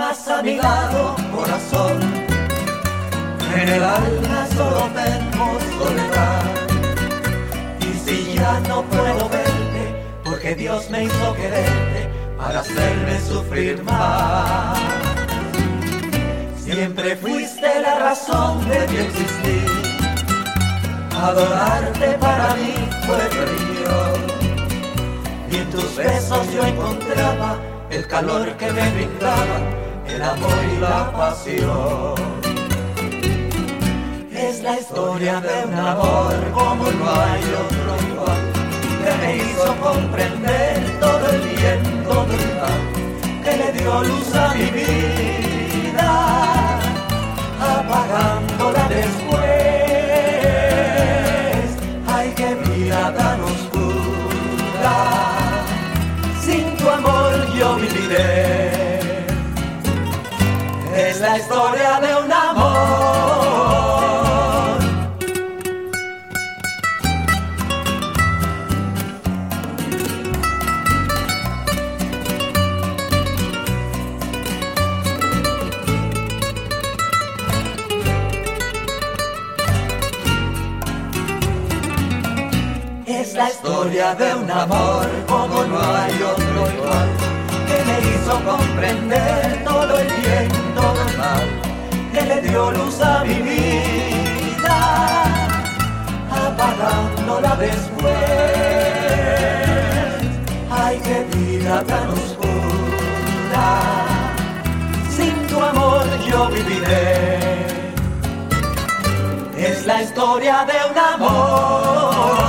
estás a mi lado, corazón. En el alma solo tengo soledad. Y si ya no puedo verte, porque Dios me hizo quererte para hacerme sufrir más. Siempre fuiste la razón de mi existir. Adorarte para mí fue religión. Y en tus besos yo encontraba el calor que me brindaba, el amor y la pasión. Es la historia de un amor como no hay otro igual, que me hizo comprender todo el bien, todo el mal, que le dio luz a mi vida, apagándola después. Ay, qué vida tan oscura, sin tu amor yo viviré. Es la historia de un amor. Es la historia de un amor como no hay otro igual, que me hizo comprender todo el bien, todo el mal, que le dio luz a mi vida, apagándola después. Ay, qué vida tan oscura, sin tu amor yo viviré. Es la historia de un amor.